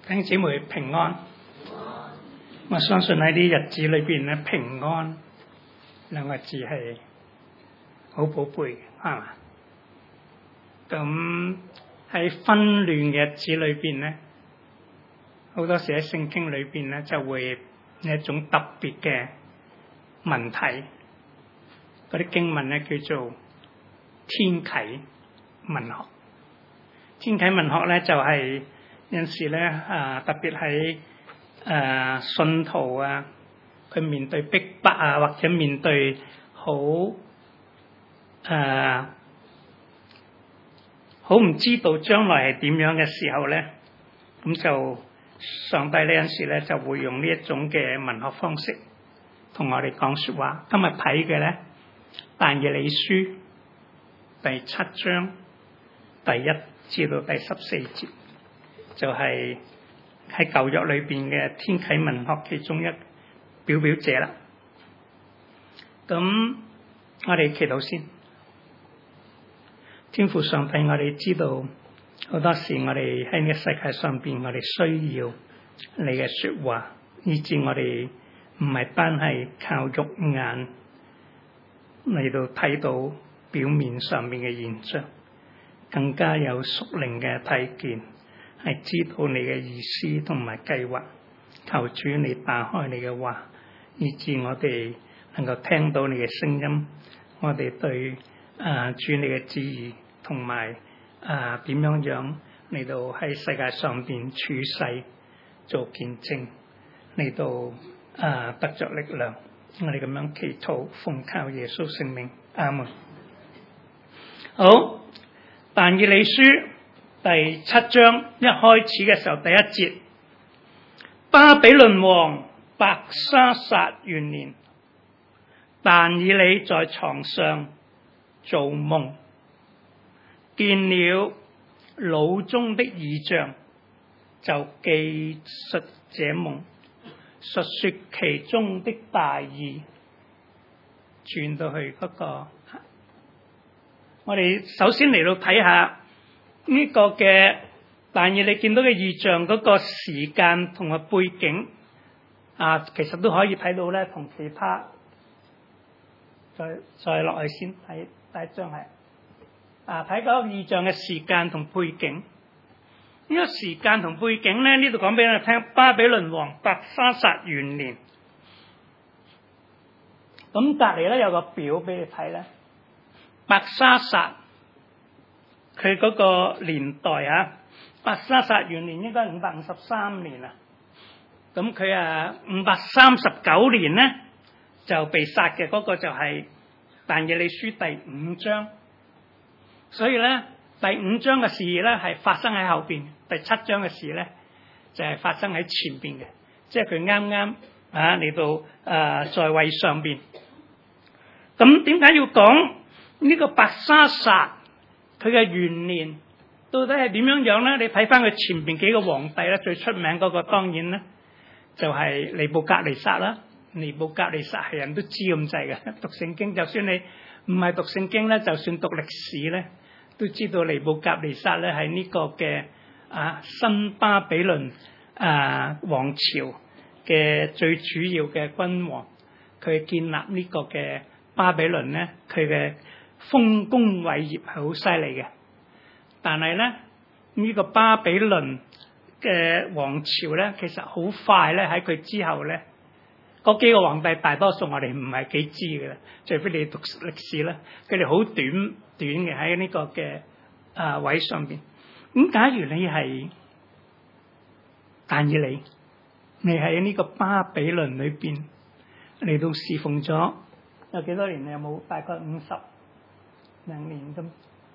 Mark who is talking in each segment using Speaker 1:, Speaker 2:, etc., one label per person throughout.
Speaker 1: 弟兄姊妹平安，我相信喺啲日子裏邊咧，平安兩個字係好寶貝嘅，係嘛？咁喺紛亂嘅日子裏邊咧，好多時喺聖經裏邊咧就會有一種特別嘅文體，嗰啲經文咧叫做天啟文學。天啟文學咧就係有陣時咧特別喺信徒啊，佢面對逼迫啊，或者面對好唔知道將來係點樣嘅時候咧，咁就上帝呢陣時咧就會用呢一種嘅文學方式同我哋講說話。今日睇嘅咧但以理書第7章第1至到第14節，就係喺舊約裏邊嘅天啟文學其中一表者啦。咁我哋祈禱先。天父上帝，我哋知道好多時我哋喺呢個世界上邊，我哋需要你嘅說話，以致我哋唔係單係靠肉眼嚟到睇到表面上面嘅現象，更加有屬靈嘅睇見，係知道你嘅意思同埋計劃。求主你打開你嘅話，以致我哋能夠聽到你嘅聲音，我哋對主你嘅旨意同埋點樣嚟到喺世界上邊處世做見證，嚟到得着力量。我哋咁樣祈禱，奉靠耶穌聖名，阿門。好，但以理書第7章一開始嘅時候，第1節，巴比倫王伯沙撒元年，但以理在床上做夢，見了腦中的異象，就記述這夢，述說其中的大意。轉到去嗰個，我哋首先嚟到睇下呢個嘅但以理見到嘅異象嗰個時間同埋背景其實都可以睇到咧，同其他再落去先睇第一章係睇嗰個異象嘅時間同背景。呢個時間同背景咧，呢度講俾我哋聽，巴比倫王伯沙撒元年。咁隔籬咧有個表俾你睇咧，伯沙撒佢嗰個年代伯沙撒元年應該553年啊。咁佢539年咧就被殺嘅，嗰個就係但以理書第5章。所以咧第5章嘅事咧係發生喺後邊，第7章嘅事咧就係發生喺前邊嘅，即係佢啱啱嚟到在位上邊。咁點解要講呢個伯沙撒佢嘅元年到底係點樣咧？你睇翻佢前邊幾個皇帝咧，最出名嗰個當然咧就係尼布甲尼撒啦。尼布甲尼撒係人都知咁滯嘅，讀聖經就算你唔係讀聖經咧，就算讀歷史咧，都知道尼布甲尼撒咧係呢個嘅新巴比倫王朝嘅最主要嘅君王。佢建立呢個嘅巴比倫咧，佢嘅豐功偉業係好犀利嘅。但係咧呢個巴比倫嘅王朝咧，其實好快咧喺佢之後咧，嗰幾個皇帝大多數我哋唔係幾知嘅啦，除非你讀歷史啦，佢哋好短嘅喺呢個嘅位上邊。咁假如你係但以理，你喺呢個巴比倫裏邊嚟到侍奉咗有幾多年？你有冇大概50零年咁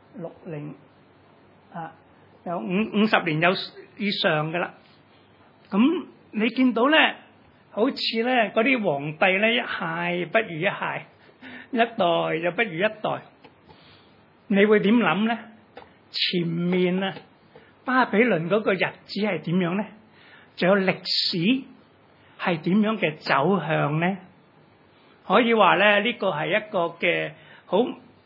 Speaker 1: 60有50年有以上嘅啦。咁你見到咧，好似咧嗰啲皇帝咧，一屆不如一屆，一代又不如一代。你會點諗咧？前面巴比倫嗰個日子係點樣咧？仲有歷史係點樣嘅走向咧？可以話咧，呢個係一個嘅好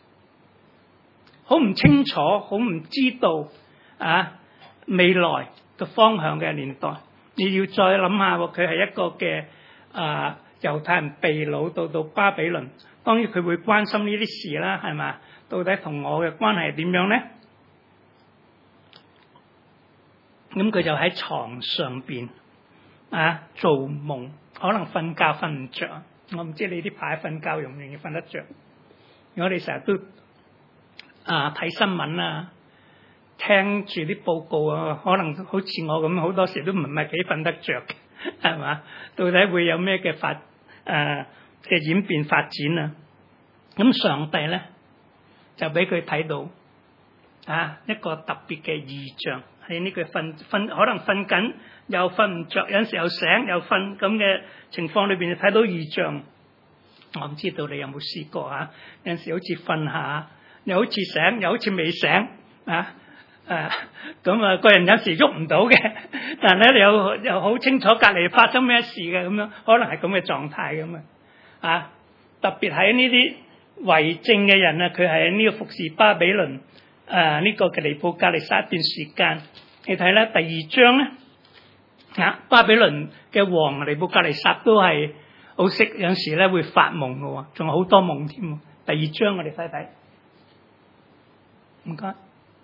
Speaker 1: 唔清楚，好唔知道未來嘅方向嘅年代。你要再諗下，佢係一個嘅猶太人被擄到巴比倫，當然佢會關心呢啲事啦，係咪？到底同我嘅關係係點樣咧？咁佢就喺床上邊做夢，可能瞓覺瞓唔着。我唔知你啲排瞓覺容唔容易瞓得着？如果你成日都睇新聞啊，聽住啲報告啊，可能好似我咁，好多時都唔係幾瞓得着嘅，係嘛？到底會有咩嘅嘅演變發展啊？咁上帝咧就俾佢睇到一個特別嘅異象，喺呢個瞓可能瞓緊又瞓唔着，有陣時又醒又瞓咁嘅情況裏邊，就睇到異象。我唔知道你有冇試過有陣時好似瞓下，又好似醒，又好似未醒咁個人有時喐唔到嘅，但係咧又好清楚隔離發生咩事嘅咁樣，可能係咁嘅狀態咁特別喺呢啲為政嘅人佢係呢個服侍巴比倫呢個嘅尼布甲尼撒一段時間。你睇咧第2章咧巴比倫嘅王尼布甲尼撒都係好識，有陣時咧會發夢嘅，仲有好多夢添。第2章我哋睇睇，唔該，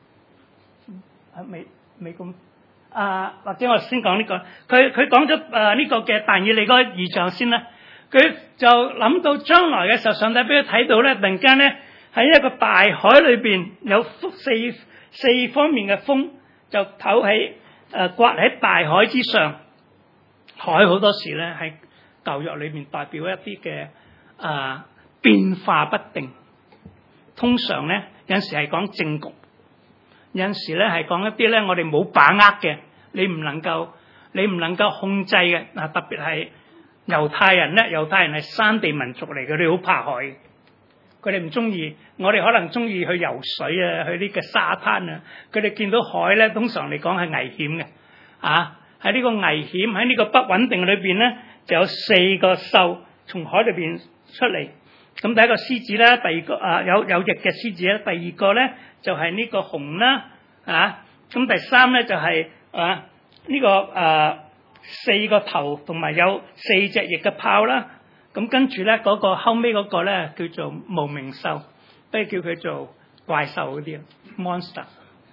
Speaker 1: 未咁或者我先講呢個，佢講咗呢個嘅但以理嗰個異象先啦。佢就諗到將來嘅時候，上帝俾佢睇到咧，突然間咧喺一個大海裏邊有四方面嘅風就唞起刮喺大海之上。海好多時咧喺舊約裏面代表一啲嘅變化不定，通常咧有陣時係講政局，有陣時咧係講一啲咧我哋冇把握嘅，你唔能夠控制嘅。特別係猶太人咧，猶太人係山地民族嚟嘅，佢哋好怕海，佢哋唔中意。我哋可能中意去游水去呢個沙灘佢哋見到海咧，通常嚟講係危險嘅。喺呢個危險，喺呢個不穩定裏邊咧，就有4個獸從海裏邊出嚟。咁第一個獅子啦，第二個有翼嘅獅子啦，第二個咧就係呢個熊啦，咁第三咧就係呢個4個頭同埋有4隻翼嘅豹啦。咁跟住咧嗰個後尾嗰個咧叫做無名獸，不如叫佢做怪獸嗰啲 monster。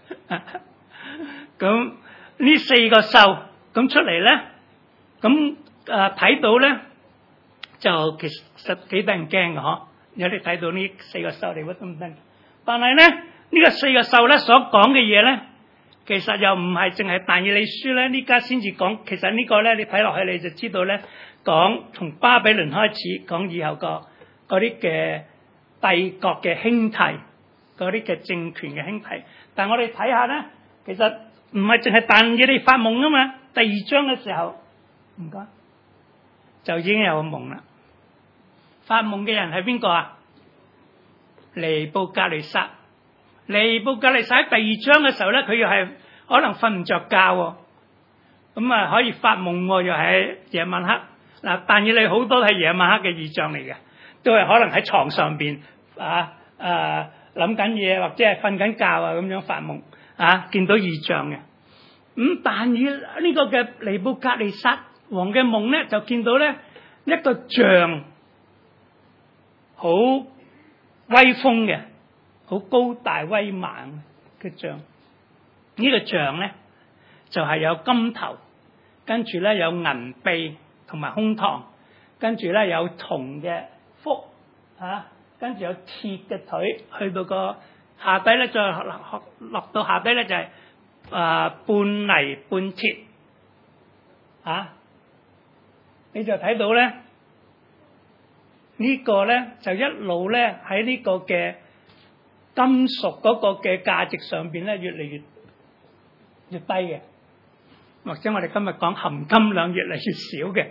Speaker 1: 咁呢4個獸咁出嚟咧，咁睇到咧就其實幾得人驚嘅嗬。如果你睇到呢4個獸，你覺得唔得？但係咧呢個4個獸咧所講嘅嘢咧，其實又唔係淨係但以理書咧呢家先至講。其實呢個咧你睇落去你就知道咧，講從巴比倫開始講以後嗰啲嘅帝國嘅興替，嗰啲嘅政權嘅興替。但係我哋睇下咧，其實唔係淨係但以理發夢啊嘛。第2章嘅時候，唔該，就已經有個夢啦。發夢嘅人係邊個啊？尼布甲尼撒。尼布甲尼撒喺第2章嘅時候咧，佢又係可能瞓唔着覺，咁可以發夢，又係夜晚黑。但以理好多係夜晚黑嘅異象嚟嘅，都係可能喺床上邊諗緊嘢，或者係瞓緊覺咁樣發夢見到異象嘅。咁但以呢個嘅尼布甲尼撒王嘅夢咧，就見到咧一個像，好威風嘅，好高大威猛嘅像。呢個像咧就係有金頭，跟住咧有銀臂同埋胸膛，跟住咧有銅嘅腹跟住有鐵嘅腿，去到個下底咧再落到下底咧就係半泥半鐵你就睇到咧呢個咧就一路咧喺呢個嘅金屬嗰個嘅價值上邊咧越嚟越低嘅，或者我哋今日講含金量越嚟越少嘅。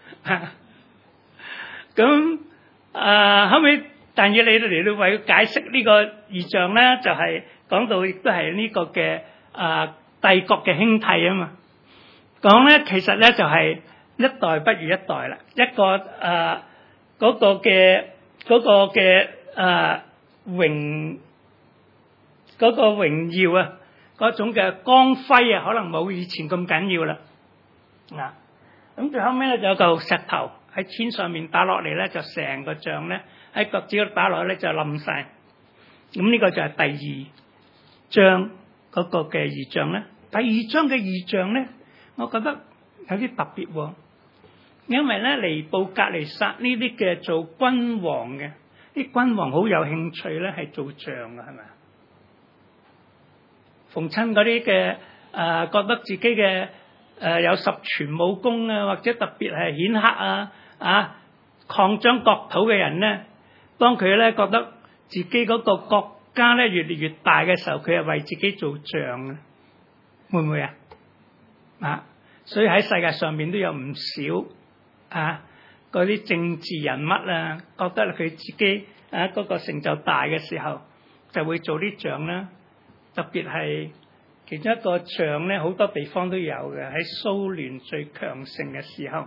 Speaker 1: 咁後尾但以理嚟到為解釋呢個異象咧，就係講到亦都係呢個嘅帝國嘅興替啊嘛。講咧其實咧就係一代不如一代啦，一個嗰個嘅榮耀嗰種嘅光輝啊，可能冇以前咁緊要啦。咁最後尾咧就有嚿石頭喺天上面打落嚟咧，就成個像咧喺腳趾度打落去咧就冧晒。咁呢個就係第二章嗰個嘅異象咧。第二章嘅異象咧，我覺得有啲特別喎，因為咧尼布甲尼撒呢啲嘅做君王嘅，啲君王好有興趣咧係做像嘅，係咪啊？逢親嗰啲嘅覺得自己嘅有十全武功啊，或者特別係顯赫擴張國土嘅人咧，當佢咧覺得自己嗰個國家咧越嚟越大嘅時候，佢係為自己做像嘅，會唔會啊？所以喺世界上面都有唔少嗰啲政治人物啊，覺得佢自己嗰個成就大嘅時候，就會做啲像啦。特別係其中一個像咧，好多地方都有嘅。喺蘇聯最強盛嘅時候，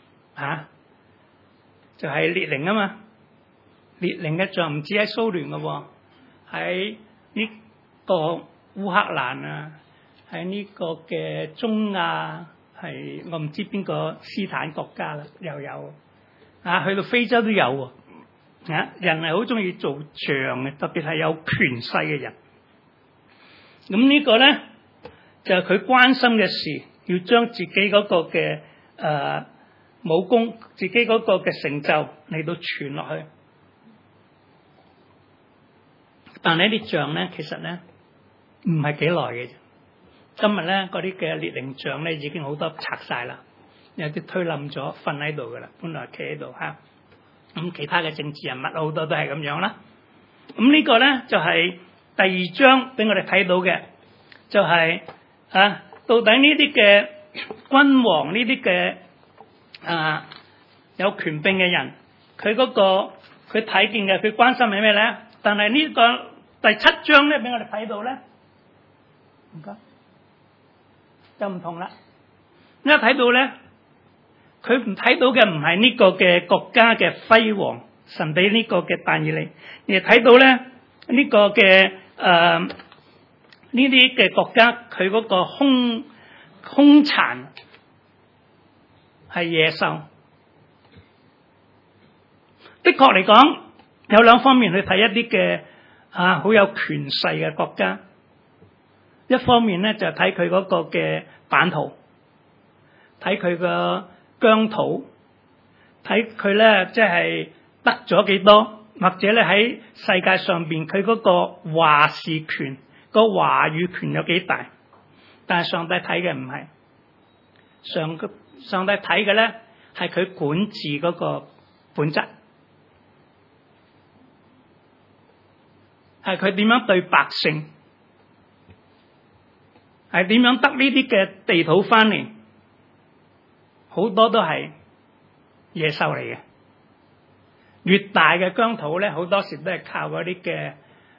Speaker 1: 就係列寧啊嘛。列寧嘅像唔止喺蘇聯嘅，喺呢個烏克蘭啊，喺呢個嘅中亞，係我唔知邊個斯坦國家啦，又有去到非洲都有人係好中意做像嘅，特別係有權勢嘅人。咁呢個咧就係佢關心嘅事，要將自己嗰個嘅武功，自己嗰個嘅成就嚟到傳落去。但係呢啲像咧，其實咧唔係幾耐嘅啫。今日咧嗰啲嘅列寧像咧已經好多拆晒啦，有啲推冧咗，瞓喺度噶啦，本來企喺度咁其他嘅政治人物好多都係咁樣啦。咁呢個咧就係第二章俾我哋睇到嘅，就係到底呢啲嘅君王，呢啲嘅有權柄嘅人，佢嗰個佢睇見嘅，佢關心係咩咧？但係呢個第七章咧俾我哋睇到咧，唔該，就唔同啦。一睇到咧，佢唔睇到嘅唔係呢個嘅國家嘅輝煌，神俾呢個嘅但以理，而睇到咧呢個嘅呢啲嘅國家，佢嗰個兇殘係野獸。的確嚟講，有兩方面去睇一啲嘅好有權勢嘅國家。一方面咧就睇佢嗰個嘅版圖，睇佢個疆土，睇佢咧即係得咗幾多，或者咧喺世界上邊佢嗰個話事權，個話語權有幾大。但係上帝睇嘅唔係，上帝睇嘅咧係佢管治嗰個本質，係佢點樣對百姓，係點樣得呢啲嘅地土翻嚟，好多都係野獸嚟嘅。越大嘅疆土咧，好多時都係靠嗰啲嘅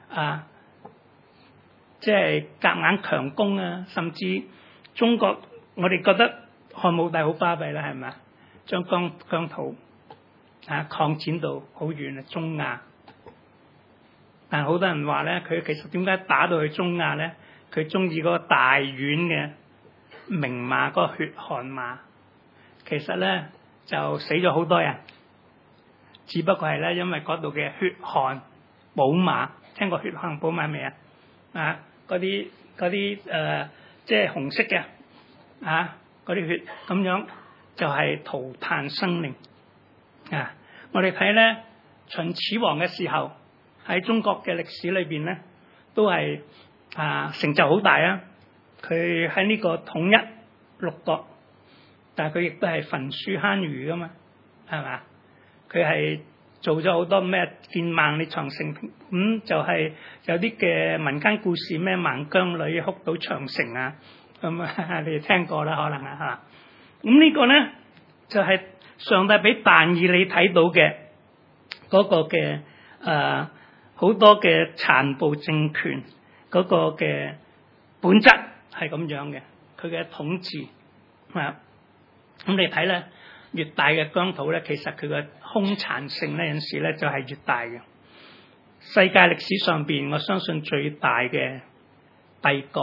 Speaker 1: 即係夾硬強攻啊，甚至中國我哋覺得漢武帝好巴閉啦，係咪？將疆土擴展到好遠啊，中亞。但係好多人話咧，佢其實點解打到去中亞咧？佢中意嗰個大宛嘅名馬，嗰個血汗馬，其實咧就死咗好多人，只不過係咧因為嗰度嘅血汗寶馬，聽過血汗寶馬未啊？嗰啲即係紅色嘅嗰啲血咁樣，就係塗炭生命我哋睇咧秦始皇嘅時候，喺中國嘅歷史裏邊咧，都係成就好大啊！佢喺呢個統一六國，但係佢亦都係焚書坑儒噶嘛，係嘛？佢係做咗好多咩建萬里長城，就係有啲嘅民間故事，咩孟姜女哭倒長城啊，咁你哋聽過啦，可能咁呢個咧就係上帝俾但以理睇到嘅嗰個嘅好多嘅殘暴政權嗰個嘅本質係咁樣嘅，佢嘅統治咁你睇咧，越大嘅疆土咧，其實佢嘅兇殘性呢，有陣時咧就係越大嘅。世界歷史上邊，我相信最大嘅帝國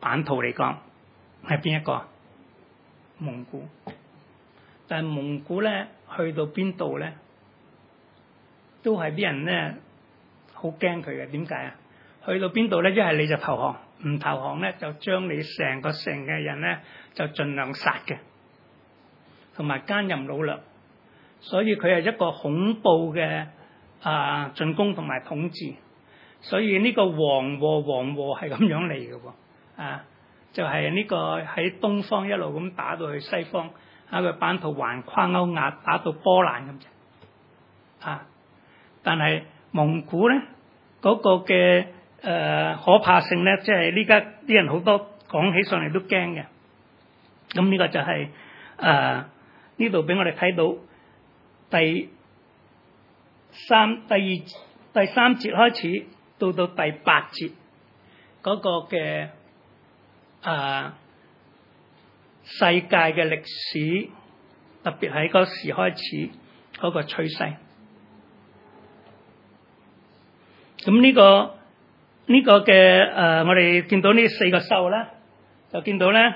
Speaker 1: 版圖嚟講係邊一個？蒙古。但係蒙古咧去到邊度咧，都係啲人咧好驚佢嘅。點解啊？去到邊度咧，一係你就投降，唔投降咧就將你成個城嘅人咧就盡量殺嘅，同埋奸淫擄掠。所以佢係一個恐怖嘅進攻同埋統治。所以呢個黃禍係咁樣嚟嘅喎，就係呢個喺東方一路咁打到去西方，個版圖橫跨歐亞，打到波蘭咁啫。但係蒙古咧嗰個嘅可怕性咧，即係呢家啲人好多講起上嚟都驚嘅。咁呢個就係呢度俾我哋睇到第三節開始到第8節嗰個嘅世界嘅歷史，特別喺嗰時開始嗰個趨勢。咁呢個嘅我哋見到呢4個獸咧，就見到咧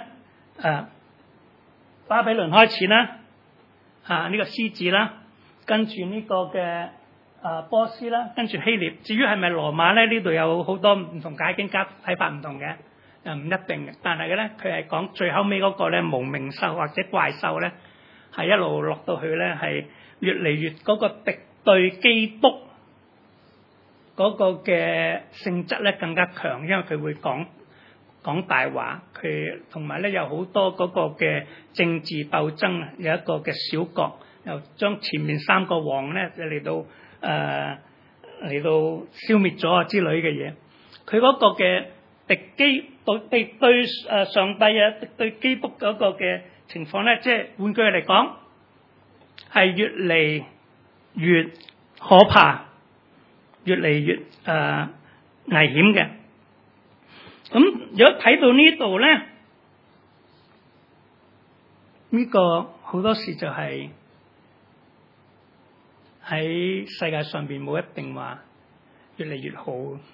Speaker 1: 巴比倫開始啦，呢個獅子啦，跟住呢個嘅波斯啦，跟住希臘。至於係咪羅馬咧？呢度有好多唔同解經家睇法唔同嘅，唔一定嘅。但係咧，佢係講最後尾嗰個咧無名獸或者怪獸咧，係一路落到去咧，係越嚟越嗰個敵對基督嗰個嘅性質咧更加強，因為佢會講大話，佢同埋咧有好多嗰個嘅政治鬥爭啊，有一個嘅小國又將前面3個王咧嚟到消滅咗啊之類嘅嘢。佢嗰個嘅敵對上帝啊，敵對基督嗰個嘅情況咧，即係換句嚟講係越嚟越可怕，越嚟越危險嘅。咁如果睇到呢度咧，呢個好多時就係喺世界上邊冇一定話越嚟越好。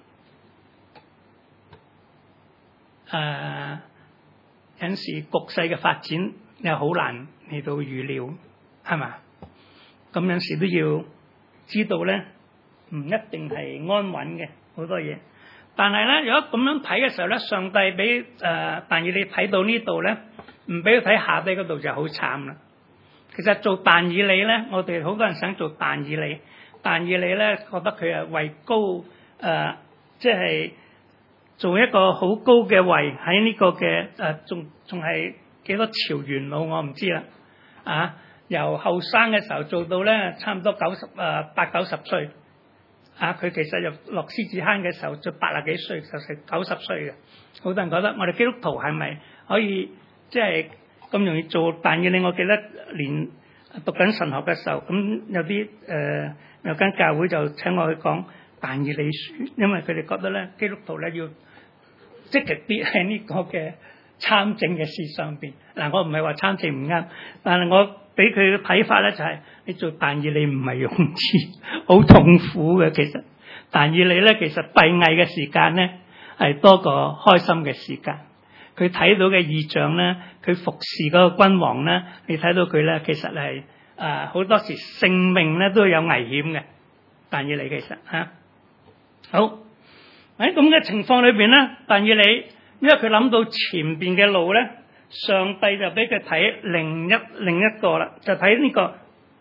Speaker 1: 有陣時局勢嘅發展又好難嚟到預料，係嘛？咁有陣時都要知道咧，唔一定係安穩嘅好多嘢。但係咧，如果咁樣睇嘅時候咧，上帝俾但以理睇到呢度咧，唔俾佢睇下低嗰度就好慘啦。其實做但以理咧，我哋好多人想做但以理，但以理咧覺得佢係位高即係做一個好高嘅位喺呢個嘅仲係幾多朝元老我唔知啦。由後生嘅時候做到咧差唔多80-90歲。佢其實就落獅子坑嘅時候就80幾歲，就成90歲嘅。好多人覺得我哋基督徒係咪可以即係咁容易做但以理？我記得連讀緊神學嘅時候，咁有啲有間教會就請我去講但以理書，因為佢哋覺得咧基督徒咧要積極啲喺呢個嘅參政嘅事上邊。我唔係話參政唔啱，但係我俾佢嘅睇法咧就係你做但以理唔係容易，好痛苦嘅。其實但以理咧其實閉翳嘅時間咧係多過開心嘅時間。佢睇到嘅異象咧，佢服侍嗰個君王咧，你睇到佢咧其實係好多時性命咧都有危險嘅。但以理其實好喺咁嘅情況裏邊咧，但以理因為佢諗到前邊嘅路咧，上帝就俾佢睇另一個啦，就睇呢個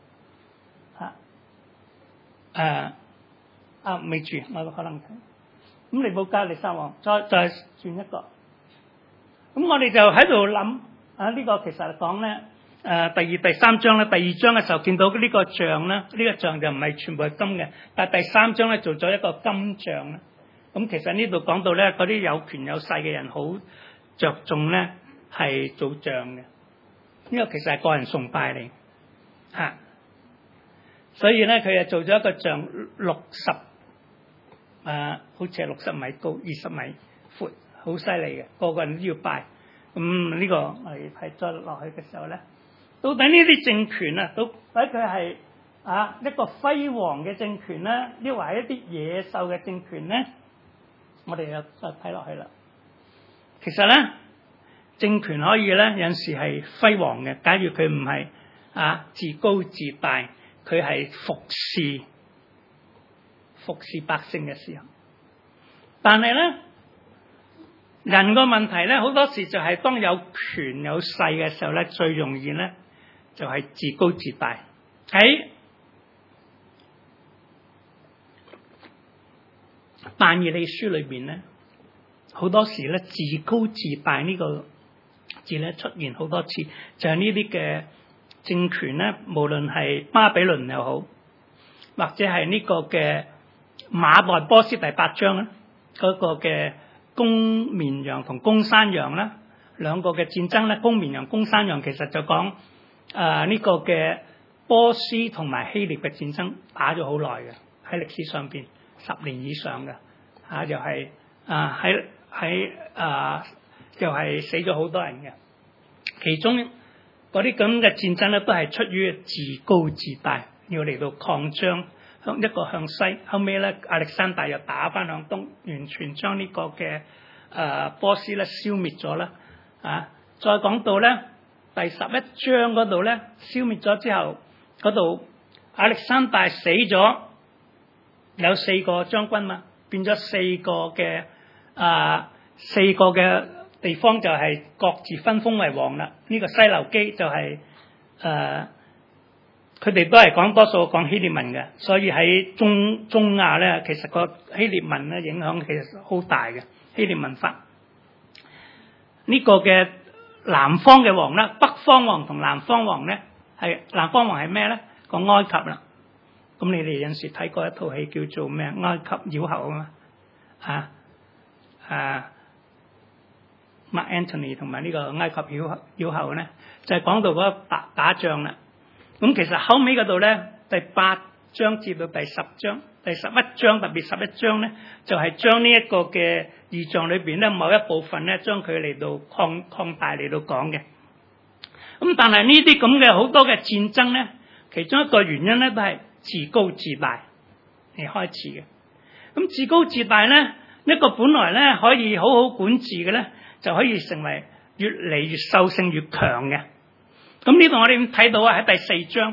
Speaker 1: 未住，我可能睇咁尼布甲尼撒王再轉一個。咁我哋就喺度諗呢個其實講咧第2、第3章咧，第2章嘅時候見到呢個像咧，呢個像就唔係全部係金嘅，但係第3章咧做咗一個金像啦。咁其實呢度講到咧，嗰啲有權有勢嘅人好着重咧係做像嘅，呢個其實係個人崇拜嚟所以咧佢就做咗一個像60好似係60米高20米闊，好犀利嘅，個個人都要拜。咁呢個我哋睇再落去嘅時候咧，到底呢啲政權到底佢係一個輝煌嘅政權咧，抑或係一啲野獸嘅政權咧？我哋又再睇落去啦。 其實咧政權可以咧有陣時係輝煌嘅，假如佢唔係自高自大，佢係服侍百姓嘅時候。但係咧人個問題咧，好多時就係當有權有勢嘅時候咧，最容易咧就係自高自大。喺但以理書裏邊咧，好多時咧自高自大呢個字咧出現好多次，就係呢啲嘅政權咧，無論係巴比倫又好，或者係呢個嘅馬代波斯第8章咧，嗰個嘅公綿羊同公山羊啦，兩個嘅戰爭咧，公綿羊、公山羊其實就講呢個嘅波斯同埋希臘嘅戰爭打咗好耐嘅，喺歷史上邊10年以上嘅，又係又係死咗好多人嘅。其中嗰啲咁嘅戰爭咧，都係出於自高自大，要嚟到擴張一個向西。後尾咧，亞歷山大又打翻向東，完全將呢個嘅波斯咧消滅咗啦。再講到咧第11章嗰度咧，消滅咗之後，嗰度亞歷山大死咗，有4個將軍嘛，變咗4個嘅地方就係各自分封為王啦。呢個西流基就係佢哋都係講多數講希臘文嘅，所以喺中亞咧，其實個希臘文咧影響其實好大嘅希臘文化。呢個嘅南方嘅王啦，北方王同南方王咧，係南方王係咩咧？講埃及啦。咁你哋有陣時睇過一套戲叫做咩？埃及妖后啊嘛，Mark Antony 同埋呢個埃及妖后咧，就係講到嗰個打仗啦。咁其實後尾嗰度咧，第8章至到第10章，第11章特別11章咧，就係將呢一個嘅異象裏邊咧某一部分咧，將佢嚟到擴大嚟到講嘅。咁但係呢啲咁嘅好多嘅戰爭咧，其中一個原因咧都係自高自大嚟開始嘅。咁自高自大咧，一個本來咧可以好好管治嘅咧，就可以成為越嚟越獸性越強嘅。咁呢度我哋睇到喺第4章，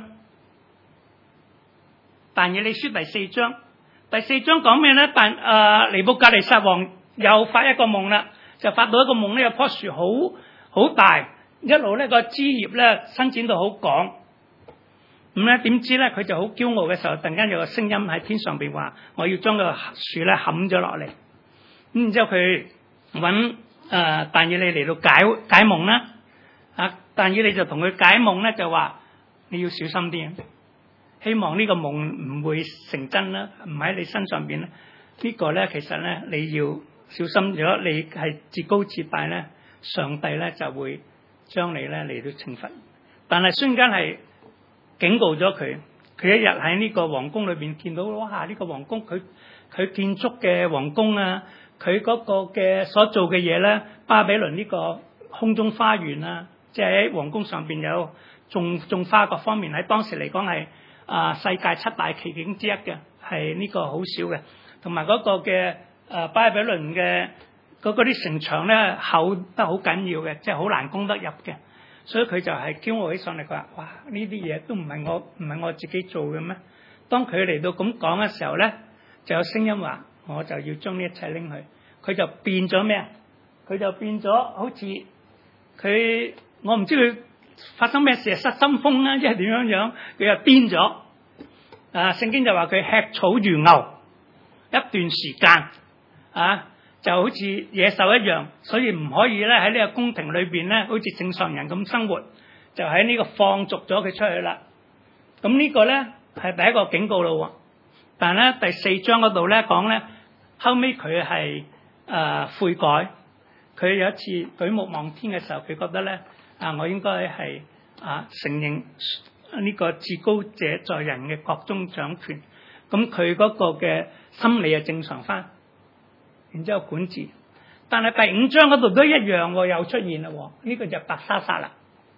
Speaker 1: 但以理書第4章，第4章講咩咧？尼布甲尼撒王又發一個夢啦，就發到一個夢咧，有棵樹好大，一路咧個枝葉咧伸展到好廣。咁咧點知咧佢就好驕傲嘅時候，突然間有個聲音喺天上邊話：我要將個樹咧冚咗落嚟。咁然之後佢揾但以理嚟到解夢啦。但以理就同佢解夢咧，就話你要小心啲，希望呢個夢唔會成真啦，唔喺你身上邊咧。呢個咧其實咧你要小心，如果你係自高自大咧，上帝咧就會將你咧嚟到懲罰。但係瞬間係警告咗佢，佢一日喺呢個皇宮裏邊見到，哇！呢個皇宮佢建築嘅皇宮啊，佢嗰個嘅所做嘅嘢咧，巴比倫呢個空中花園啊。即係喺皇宮上邊有種花各方面，喺當時嚟講係世界7大奇景之一嘅，係呢個好少嘅。同埋嗰個嘅巴比倫嘅嗰啲城牆咧厚得好緊要嘅，即係好難攻得入嘅。所以佢就係驕傲起上嚟，佢話：哇！呢啲嘢都唔係我自己做嘅咩？當佢嚟到咁講嘅時候咧，就有聲音話：我就要將呢一切拎去。佢就變咗咩啊？佢就變咗好似佢。我唔知佢發生咩事，失心瘋啦，即係點樣，佢又癲咗。聖經就話佢吃草如牛一段時間，就好似野獸一樣，所以唔可以咧喺呢個宮廷裏邊咧，好似正常人咁生活，就喺呢個放逐咗佢出去啦。咁呢個咧係第一個警告咯。但係咧第4章嗰度咧講咧，後尾佢係悔改，佢有一次舉目望天嘅時候，佢覺得咧。我應該係承認呢個至高者在人嘅國中掌權，咁佢嗰個嘅心理係正常翻，然之後管治。但係第5章嗰度都一樣，又出現啦。呢個就伯沙撒啦。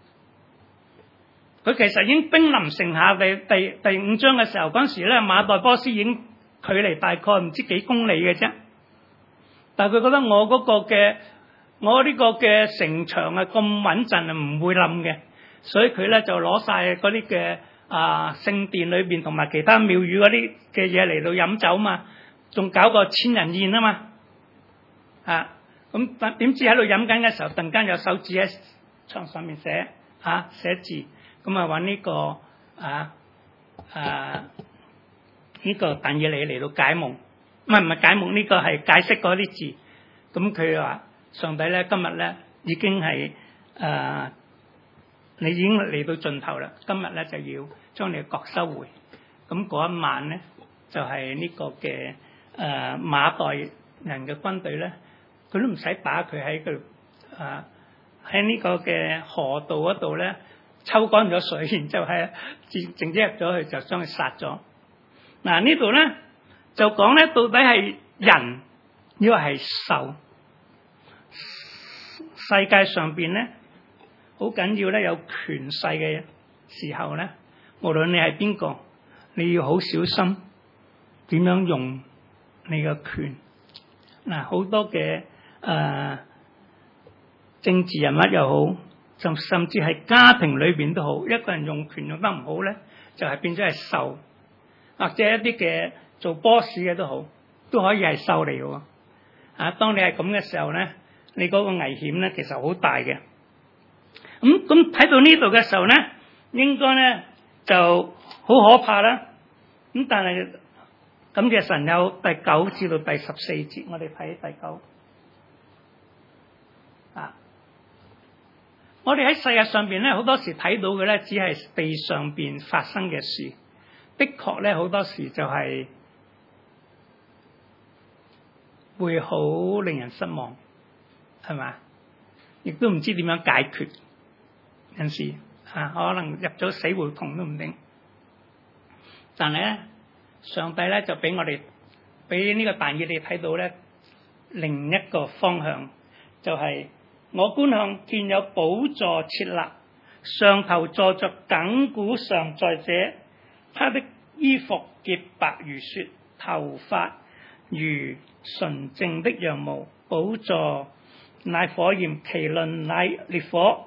Speaker 1: 佢其實已經兵臨城下，第5章嘅時候，嗰陣時咧馬代波斯已經距離大概唔知幾公里嘅啫。但係佢覺得我嗰個嘅我呢個嘅城牆啊咁穩陣啊，唔會冧嘅，所以佢咧就攞晒嗰啲嘅聖殿裏邊同埋其他廟宇嗰啲嘅嘢嚟到飲酒嘛，仲搞個千人宴啊嘛，咁點知喺度飲緊嘅時候，突然間有手指喺牆上面寫字，咁揾呢個呢個但以理嚟到解夢，唔係解夢，呢個係解釋嗰啲字。咁佢話上帝咧今日咧已經係你已經嚟到盡頭啦，今日咧就要將你嘅國收回。咁嗰一晚咧就係呢個嘅馬代人嘅軍隊咧，佢都唔使打，佢喺佢喺呢個嘅河道嗰度咧抽乾咗水，然之後係直接入咗去就將佢殺咗。嗱呢度咧就講咧到底係人抑或係獸？世界上邊咧好緊要咧，有權勢嘅時候咧，無論你係邊個，你要好小心點樣用你嘅權。嗱，好多嘅政治人物又好，就甚至係家庭裏邊都好，一個人用權用得唔好咧，就係變咗係獸，或者一啲嘅做 boss 嘅都好，都可以係獸嚟嘅。當你係咁嘅時候咧，你嗰個危險咧其實好大嘅。咁睇到呢度嘅時候咧，應該咧就好可怕啦。咁但係感謝神有第9至到第14節，我哋睇第9。我哋喺世界上邊咧，好多時睇到嘅咧，只係地上邊發生嘅事。的確咧，好多時就係會好令人失望，係嘛？亦都唔知點樣解決。有時可能入咗死胡同都唔定。但係咧，上帝咧就俾我哋俾呢個但以理睇到咧另一個方向，就係我觀看見有寶座設立，上頭坐着亙古常在者，他的衣服潔白如雪，頭髮如純淨的羊毛，寶座乃火焰，其輪乃烈火。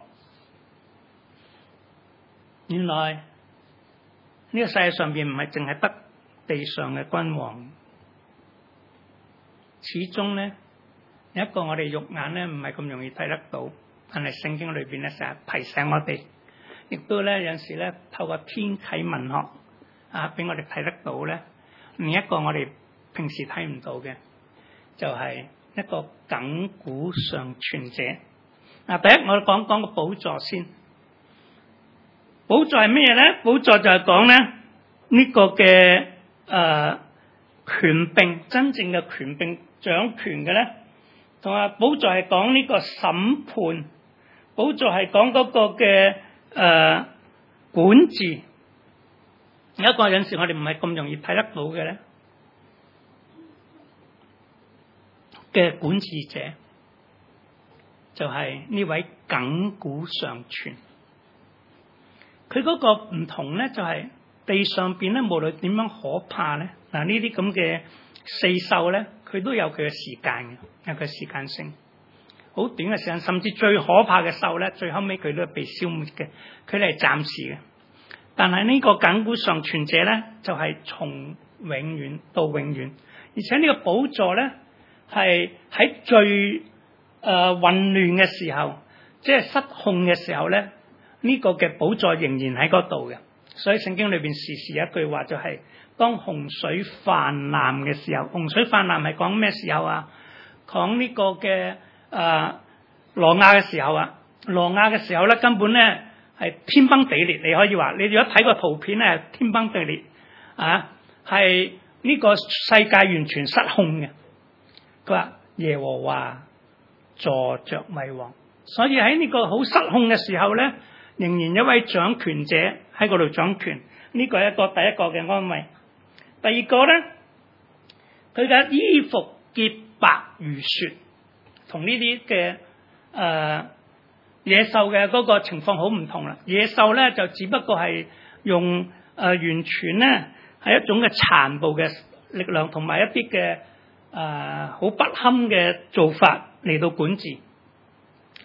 Speaker 1: 原來呢個世界上邊唔係淨係得地上嘅君王，始終咧有一個我哋肉眼咧唔係咁容易睇得到，但係聖經裏邊咧成日提醒我哋，亦都咧有陣時咧透過天啟文學俾我哋睇得到咧。另一個我哋平時睇唔到嘅，就係一個亙古常存者。第一我哋講個寶座先。寶座係咩嘢咧？寶座就係講咧呢個嘅權柄，真正嘅權柄掌權嘅咧，同埋寶座係講呢個審判，寶座係講嗰個嘅管治。有一個有陣時我哋唔係咁容易睇得到嘅咧嘅管治者，就係呢位亙古常存。佢嗰個唔同咧，就係地上邊咧，無論點樣可怕咧，呢啲咁嘅四獸咧，佢都有佢嘅時間嘅，有佢時間性，好短嘅時間，甚至最可怕嘅獸咧，最後尾佢都係被消滅嘅，佢哋係暫時嘅。但係呢個亙古常存者咧，就係從永遠到永遠，而且呢個寶座咧係喺最混亂嘅時候，即係失控嘅時候咧。呢個嘅寶座仍然喺嗰度嘅，所以聖經裏邊時時有一句話就係、當洪水泛濫嘅時候，洪水泛濫係講咩時候啊？講呢個嘅挪亞嘅時候啊，挪亞嘅時候咧根本咧係天崩地裂，你可以話，你如果睇個圖片咧係天崩地裂係呢個世界完全失控嘅。佢話耶和華坐着為王，所以喺呢個好失控嘅時候咧，仍然有一位掌權者喺嗰度掌權，呢個係第一個嘅安慰。第二個咧，佢嘅衣服潔白如雪，同呢啲嘅野獸嘅嗰個情況好唔同啦。野獸咧就只不過係用完全咧係一種嘅殘暴嘅力量，同埋一啲嘅好不堪嘅做法嚟到管治。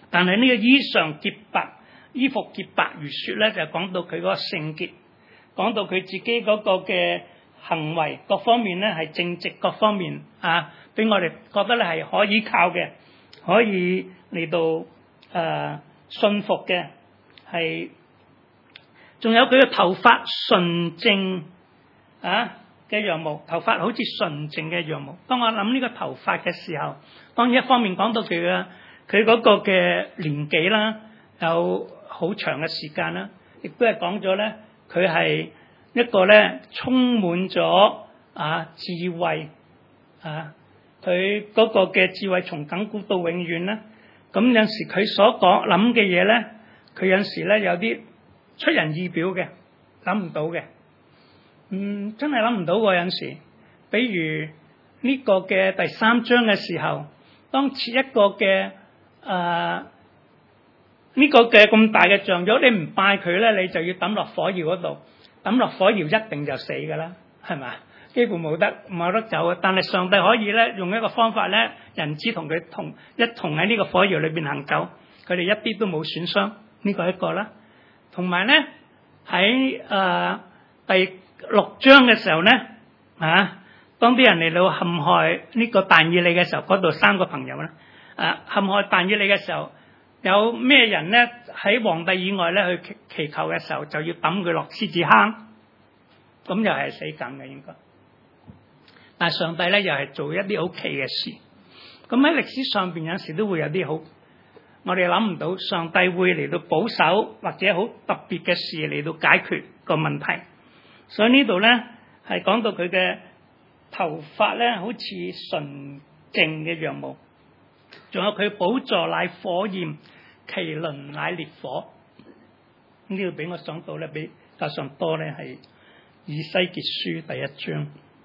Speaker 1: 但係呢個衣裳潔白，衣服潔白如雪咧，就講到佢嗰個聖潔，講到佢自己嗰個嘅行為各方面咧係正直，各方面啊，俾我哋覺得咧係可以靠嘅，可以嚟到信服嘅，係仲有佢嘅頭髮純正嘅羊毛，頭髮好似純正嘅羊毛。當我諗呢個頭髮嘅時候，當然一方面講到佢嗰個嘅年紀啦，有好長嘅時間啦，亦都係講咗咧，佢係一個咧充滿咗智慧佢嗰個嘅智慧從亙古到永遠啦。咁有陣時佢所講諗嘅嘢咧，佢有陣時咧有啲出人意表嘅，諗唔到嘅。真係諗唔到喎，有陣時，比如呢個嘅第3章嘅時候，當設一個嘅呢個嘅咁大嘅像，如果你唔拜佢咧，你就要抌落火窯嗰度，抌落火窯一定就死噶啦，係咪？幾乎冇得走嘅。但係上帝可以咧用一個方法咧，人子同佢一同喺呢個火窯裏邊行走，佢哋一啲都冇損傷，呢個一個啦。同埋咧喺第6章嘅時候咧當啲人嚟到陷害呢個但以理嘅時候，嗰度3個朋友咧陷害但以理嘅時候，有咩人咧喺皇帝以外咧去祈求嘅時候，就要抌佢落獅子坑，咁又係死梗嘅應該。但係上帝咧又係做一啲好奇嘅事。咁喺歷史上邊有時都會有啲好我哋諗唔到，上帝會嚟到保守或者好特別嘅事嚟到解決個問題。所以呢度咧係講到佢嘅頭髮咧好似純正嘅羊毛，仲有佢寶座乃火焰，其輪乃烈火。呢度俾我想到咧比較上多咧係以西結書第1章，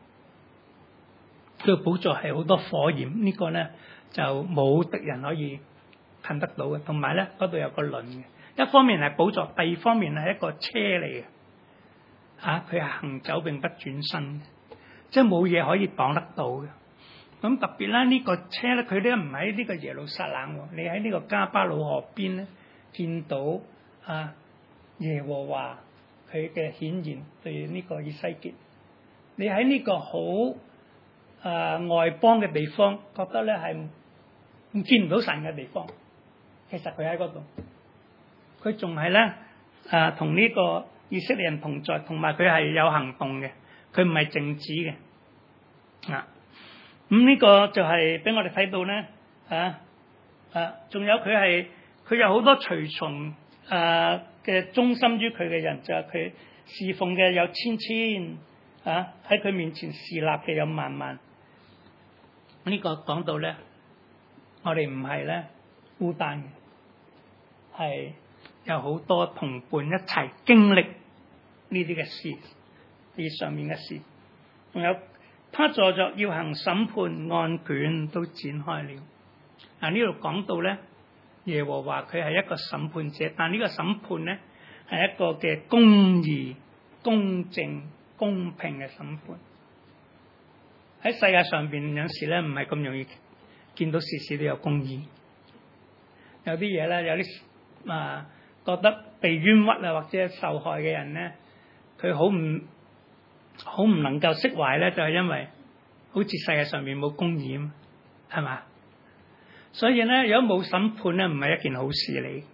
Speaker 1: 佢個寶座係好多火焰，呢個咧就冇敵人可以近得到嘅。同埋咧嗰度有個輪嘅，一方面係寶座，第二方面係一個車嚟嘅。佢係行走並不轉身，即係冇嘢可以擋得到嘅。咁特別咧，呢個車咧，佢都唔喺呢個耶路撒冷，你喺呢個加巴魯河邊咧，見到耶和華佢嘅顯現對呢個以西結。你喺呢個好外邦嘅地方，覺得咧係見唔到神嘅地方，其實佢喺嗰度，佢仲係咧同呢個以色列人同在，同埋佢係有行動嘅，佢唔係靜止嘅。咁呢個就係俾我哋睇到咧，仲有佢有好多隨從嘅忠心於佢嘅人，就係佢侍奉嘅有千千，喺佢面前侍立嘅有萬萬。呢個講到咧，我哋唔係咧孤單嘅，係有好多同伴一齊經歷呢啲嘅事，呢上面嘅事。仲有他坐着要行審判，案卷都展開了。呢度講到咧，耶和華佢係一個審判者，但呢個審判咧係一個嘅公義、公正、公平嘅審判。喺世界上邊有時咧唔係咁容易見到事事都有公義，有啲嘢咧有啲覺得被冤屈或者受害嘅人咧，佢好唔能夠釋懷咧，就係因為好似世界上面冇公義啊，係嘛？所以咧，如果冇審判咧，唔係一件好事嚟。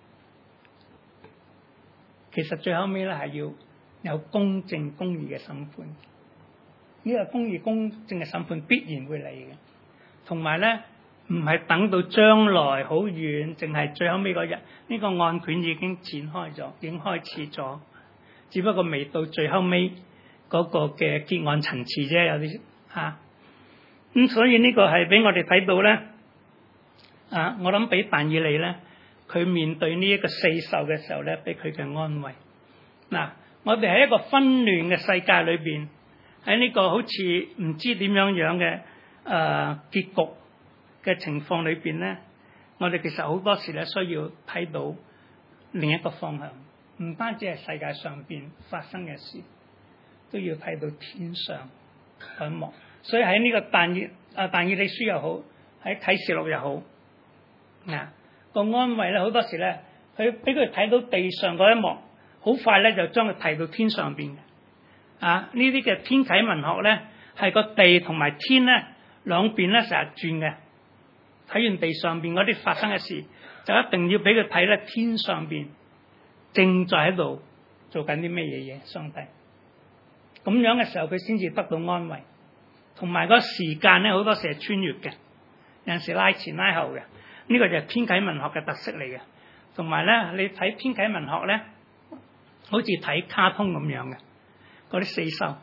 Speaker 1: 其實最後尾咧係要有公正公義嘅審判，呢個公義公正嘅審判必然會嚟嘅。同埋咧，唔係等到將來好遠，淨係最後尾嗰日，呢個案卷已經展開咗，已經開始咗，只不過未到最後尾嗰個嘅結案層次啫，有啲咁所以呢個係俾我哋睇到咧，我諗俾但以理咧，佢面對呢一個四獸嘅時候咧，俾佢嘅安慰。我哋喺一個紛亂嘅世界裏邊，喺呢個好似唔知點樣嘅結局嘅情況裏邊咧，我哋其實好多時咧需要睇到另一個方向，唔單止係世界上邊發生嘅事，都要睇到天上一幕。所以喺呢個但以理書又好，喺啟示錄又好， 個安慰咧，好多時咧，佢俾佢睇到地上嗰一幕，好快咧就將佢提到天上邊嘅。呢啲嘅天啟文學咧，係個地同埋天咧兩邊咧成日轉嘅。睇完地上邊嗰啲發生嘅事，就一定要俾佢睇咧天上邊正在喺度做緊啲咩嘢嘢。上帝咁樣嘅時候，佢先至得到安慰。同埋個時間咧，好多時係穿越嘅，有陣時拉前拉後嘅。呢個就係天啟文學嘅特色嚟嘅。同埋咧，你睇天啟文學咧，好似睇卡通咁樣嘅，嗰啲四獸。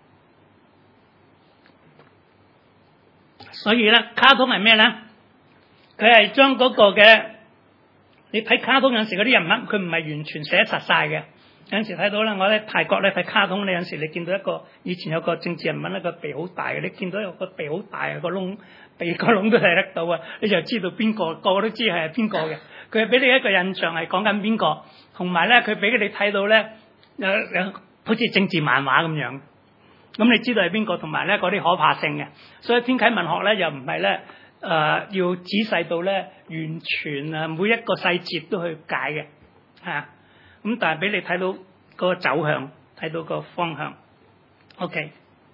Speaker 1: 所以咧，卡通係咩咧？佢係將嗰個嘅，你睇卡通有陣時嗰啲人物，佢唔係完全寫實晒嘅。有陣時睇到啦，我喺泰國咧睇卡通，你有陣時你見到一個以前有個政治人物咧，個鼻好大嘅，你見到有個鼻好大嘅個窿，鼻個窿都睇得到啊，你就知道邊個，個個都知係邊個嘅。佢係俾你一個印象係講緊邊個，同埋咧佢俾你睇到咧，好似政治漫畫咁樣。咁你知道係邊個，同埋咧嗰啲可怕性嘅。所以天啟文學咧又唔係咧要仔細到咧完全每一個細節都去解嘅嚇。咁但係俾你睇到個走向，睇到個方向。OK，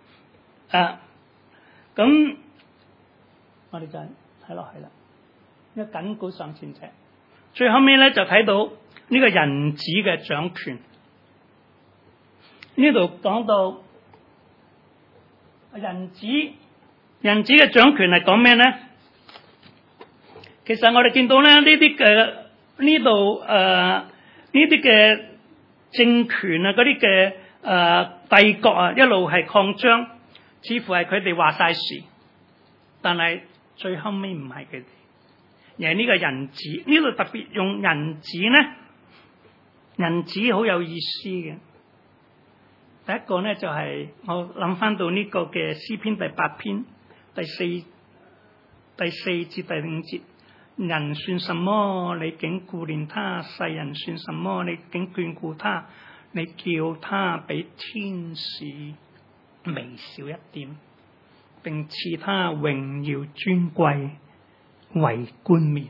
Speaker 1: 咁我哋就睇落去啦。一緊估上前者，最後尾咧就睇到呢個人子嘅掌權。呢度講到人子嘅掌權係講咩咧？其實我哋見到咧呢啲嘅呢度呢啲嘅政權啊，嗰啲嘅帝國啊，一路係擴張，似乎係佢哋話晒事，但係最後尾唔係佢哋，而係呢個人子。呢度特別用人子咧，人子好有意思嘅。第一個咧就係、我諗翻到呢個嘅詩篇第8篇第4至第5節。人算什麼？你竟顧念他；世人算什麼？你竟眷顧他。你叫他比天使微小一點，並賜他榮耀尊貴為冠冕。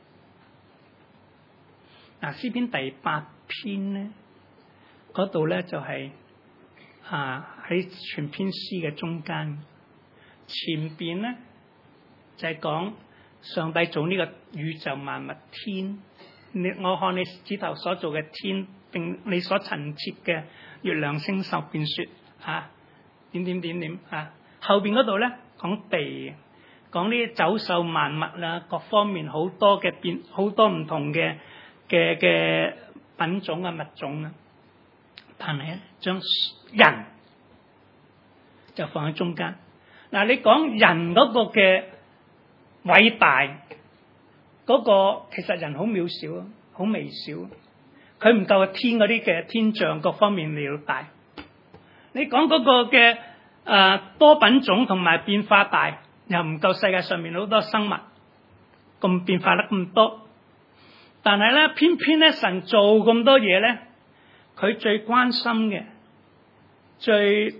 Speaker 1: 詩篇第8篇咧，嗰度咧就係喺全篇詩嘅中間，前邊咧就係講上帝做呢個宇宙萬物天，我看你指頭所做嘅天，並你所陳設嘅月亮星宿，便說點點點點後邊嗰度咧講地，講呢啲走獸萬物啦，各方面好多嘅變，好多唔同嘅品種啊物種啊，但係咧將人就放喺中間。嗱，你講人嗰個嘅偉大嗰個，其實人好渺小啊，好微小，佢唔夠天嗰啲嘅天象各方面嚟到大。你講嗰個嘅多品種同埋變化大，又唔夠世界上面好多生物咁變化得咁多。但係咧，偏偏咧神做咁多嘢咧，佢最關心嘅、最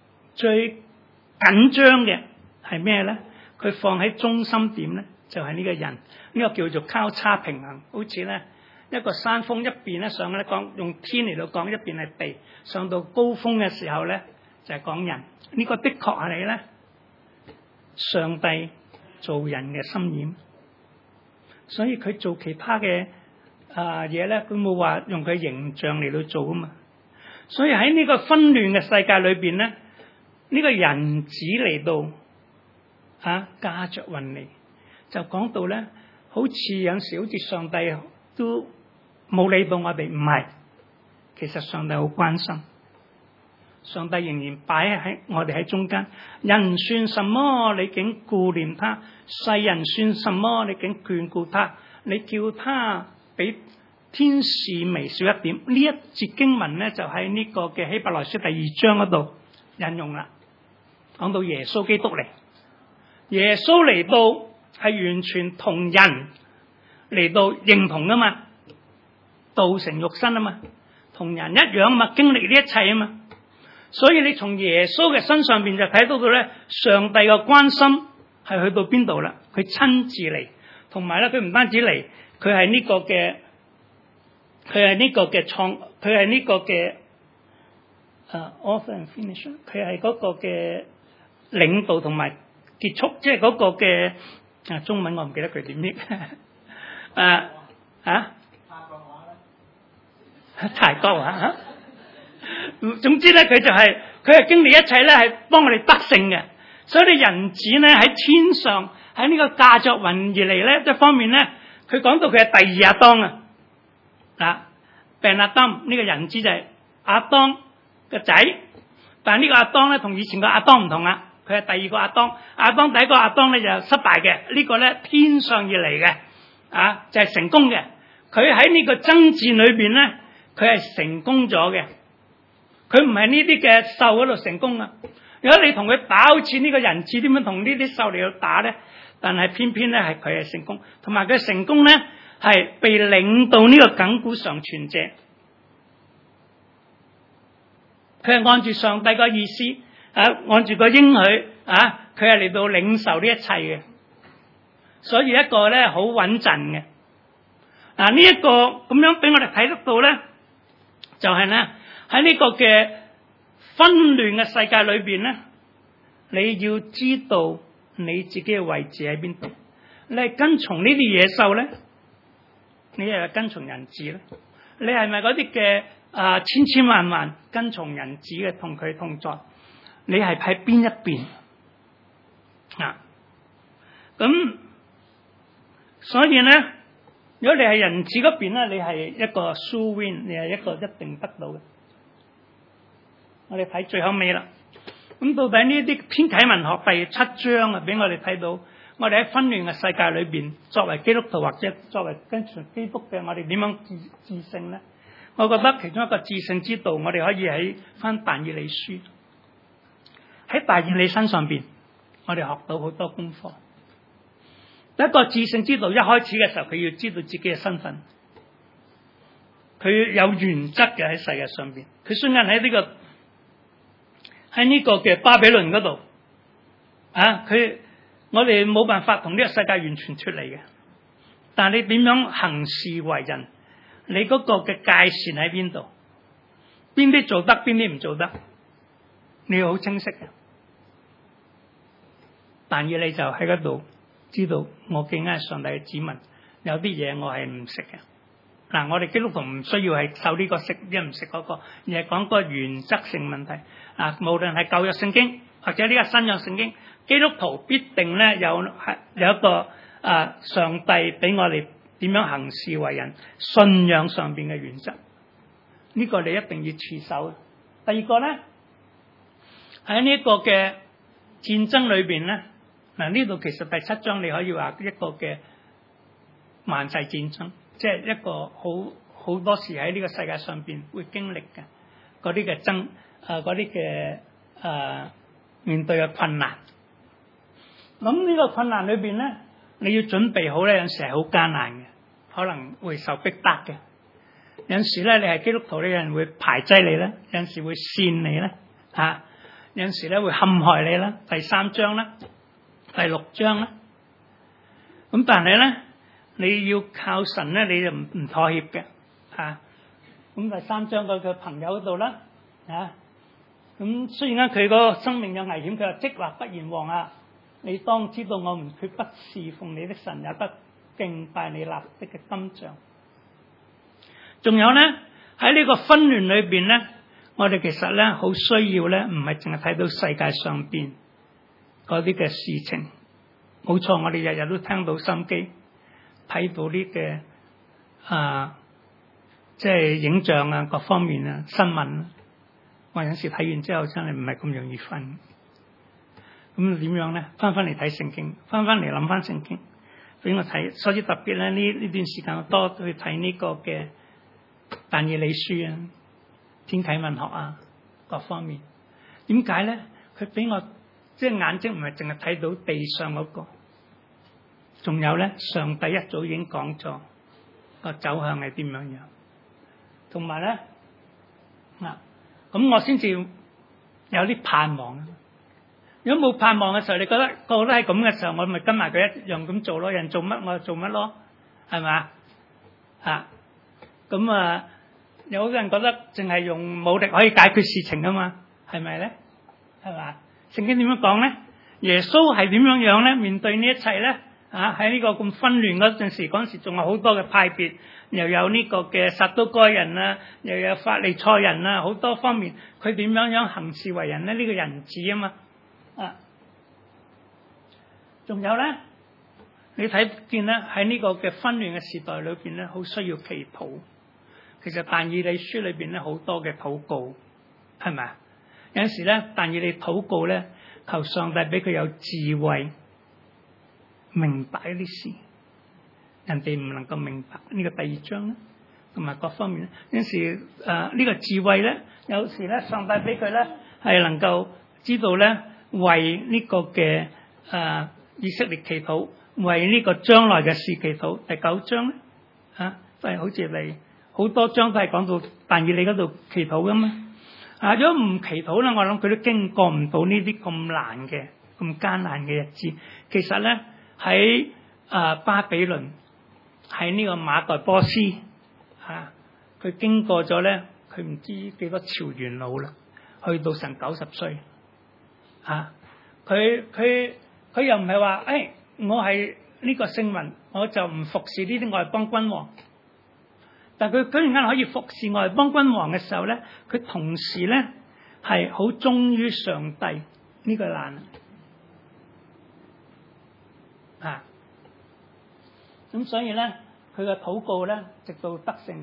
Speaker 1: 緊張嘅係咩咧？佢放喺中心點咧，就係呢個人，呢個叫做交叉平衡。好似咧一個山峰，一邊咧上咧講用天嚟到講，一邊係地。上到高峰嘅時候咧，就係講人。呢個的確係咧上帝做人嘅心意。所以佢做其他嘅嘢咧，佢冇話用佢形象嚟到做啊嘛。所以喺呢個紛亂嘅世界裏邊咧，呢個人子嚟到駕着雲嚟，就講到咧，好似有時好似上帝都冇理到我哋，唔係，其實上帝好關心，上帝仍然擺喺我哋喺中間。人算什麼？你竟顧念他；世人算什麼？你竟眷顧他。你叫他比天使微小一點。呢一節經文咧，就喺呢個嘅希伯來書第2章嗰度引用啦，講到耶穌基督嚟。耶穌嚟到係完全同人嚟到認同噶嘛，道成肉身啊嘛，同人一樣啊嘛，經歷呢一切啊嘛。所以你從耶穌嘅身上邊就睇到到咧，上帝嘅關心係去到邊度啦？佢親自嚟，同埋咧佢唔單止嚟， 佢係呢個嘅author and finisher， 佢係嗰個嘅領導同埋結束，即係嗰個嘅中文我唔記得佢點譯泰國話總之咧佢係經歷一切咧係幫我哋得勝嘅，所以你人子咧喺天上喺呢個駕着雲而嚟咧一方面咧，佢講到佢係第二亞當Ben Adam 呢個人子就係亞當嘅仔，但係呢個亞當咧同以前個亞當唔同啦，佢係第二個亞當。亞當第一個亞當咧就失敗嘅，呢個咧天上而嚟嘅就係成功嘅。佢喺呢個爭戰裏邊咧，佢係成功咗嘅。佢唔係呢啲嘅獸嗰度成功啊！如果你同佢打，好似呢個人子點樣同呢啲獸嚟到打咧？但係偏偏咧係佢係成功，同埋佢成功咧係被領到呢個亙古常存者。佢係按住上帝個意思按住個應許佢係嚟到領受呢一切嘅，所以一個咧好穩陣嘅。呢一個咁樣俾我哋睇得到咧，就係咧喺呢個嘅紛亂嘅世界裏邊咧，你要知道你自己嘅位置喺邊度。你係跟從呢啲野獸咧，你係跟從人子咧？你係咪嗰啲嘅千千萬萬跟從人子嘅同佢同在？你係喺邊一邊咁所以咧，如果你係人子嗰邊咧，你係一個 sure win， 你係一個一定得到嘅。我哋睇最後尾啦。咁到底呢啲編啟文學第7章俾我哋睇到，我哋喺紛亂嘅世界裏邊，作為基督徒或者作為跟隨基督嘅，我哋點樣致勝咧？我覺得其中一個致勝之道，我哋可以喺翻但以理書，喺但以理身上邊，我哋學到好多功課。第一個致勝之道，一開始嘅時候，佢要知道自己嘅身份，佢有原則嘅喺世界上邊。佢雖然喺呢個嘅巴比倫嗰度我哋冇辦法同呢個世界完全脫離嘅，但係你點樣行事為人，你嗰個嘅界線喺邊度？邊啲做得，邊啲唔做得？你要好清晰嘅。但以理就喺嗰度知道，我既然係上帝嘅子民，有啲嘢我係唔識嘅。我哋基督徒唔需要係受呢個食，一唔食嗰個，而係講個原則性問題。無論係舊約聖經或者呢個新約聖經，基督徒必定咧有一個上帝俾我哋點樣行事為人，信仰上邊嘅原則，呢個你一定要持守。第二個咧喺呢個嘅戰爭裏邊咧，呢度其實第7章你可以話一個嘅萬世戰爭，即係一個好多時喺呢個世界上邊會經歷嘅嗰啲嘅嗰啲嘅面對嘅困難。咁呢個困難裏邊咧，你要準備好咧，有陣時係好艱難嘅，可能會受逼迫嘅。有陣時咧，你係基督徒，呢有人會排擠你啦，有陣時會煽你啦，有陣時咧會陷害你啦。第3章啦，第6章啦。咁但係咧，你要靠神咧，你就唔妥協嘅。咁第3章佢朋友嗰度啦，咁雖然佢個生命有危險，佢話即或不然王你當知道我們決不侍奉你的神，也不敬拜你立的金像。仲有咧喺呢個紛亂裏邊咧，我哋其實咧好需要咧，唔係淨係睇到世界上邊嗰啲嘅事情。冇錯，我哋日日都聽到心機，睇到啲嘅即係影像各方面新聞。我有時睇完之後真係唔係咁容易瞓。咁點樣咧？翻嚟睇聖經，翻嚟諗翻聖經，俾我睇。所以特別咧呢段時間我多去睇呢個嘅但以理書天啟文學各方面。點解咧？佢俾我即係眼睛唔係淨係睇到地上嗰個，仲有咧上帝一早已經講咗個走向係點樣樣，同埋咧咁我先至有啲盼望。如果冇盼望嘅時候，你覺得個個都係咁嘅時候，我咪跟埋佢一樣咁做咯。人做乜我就做乜咯，係咪？ 咁有好多人覺得淨係用武力可以解決事情啊嘛，係咪咧？係嘛？聖經點樣講咧？耶穌係點樣咧？面對呢一切咧？喺呢個咁紛亂嗰陣時，嗰陣時仲有好多嘅派別，又有呢個嘅撒都該人啊，又有法利賽人啊，好多方面，佢點樣行事為人咧？呢個人子啊嘛，仲有咧，你睇見咧喺呢個嘅紛亂嘅時代裏邊咧，好需要祈禱。其實但以理書裏邊咧好多嘅禱告，係咪啊？有陣時咧，但以理禱告咧，求上帝俾佢有智慧。明白一啲事，人哋唔能夠明白呢個第二章咧，同埋各方面咧，有時呢個智慧咧，有時咧上帝俾佢咧係能夠知道咧為呢個嘅以色列祈禱，為呢個將來嘅事祈禱。第9章咧都係好似你好多章都係講到但以理嗰度祈禱噶嘛。如果唔祈禱咧，我諗佢都經過唔到呢啲咁難嘅、咁艱難嘅日子。其實咧。喺巴比倫，喺呢個馬代波斯佢經過咗咧，佢唔知幾多朝元老啦，去到成90歲佢又唔係話我係呢個聖民，我就唔服侍呢啲外邦君王。但佢居然間可以服侍外邦君王嘅時候咧，佢同時咧係好忠於上帝。呢個難咁所以咧，佢嘅禱告咧，直到得勝。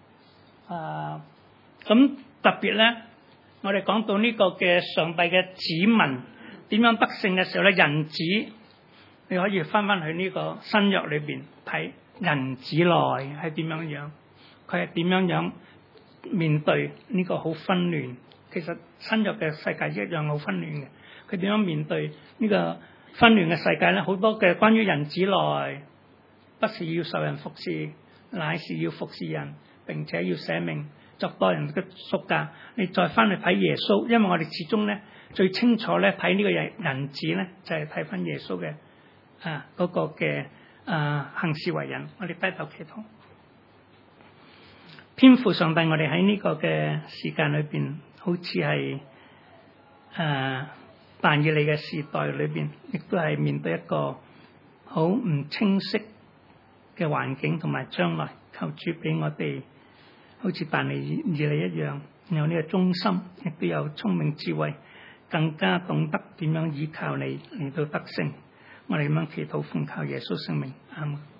Speaker 1: 咁特別咧，我哋講到呢個嘅上帝嘅子民點樣得勝嘅時候咧，人子你可以翻去呢個新約裏邊睇人子來係點樣樣，佢係點樣樣面對呢個好紛亂。其實新約嘅世界一樣好紛亂嘅，佢點樣面對呢個紛亂嘅世界咧？好多嘅關於人子來，不是要受人服侍，乃是要服侍人，並且要捨命作多人嘅贖價。你再翻去睇耶穌，因為我哋始終咧最清楚咧睇呢個人子咧，就係睇翻耶穌嘅嗰個嘅行事為人。我哋低頭祈禱，天父上帝，我哋喺呢個嘅時間裏邊，好似係但以理嘅時代裏邊，亦都係面對一個好唔清晰嘅環境同埋將來。求主俾我哋好似但以理一樣，有呢個忠心，亦都有聰明智慧，更加懂得點樣依靠你嚟到得勝。我哋咁樣祈禱奉靠耶穌聖名，阿們。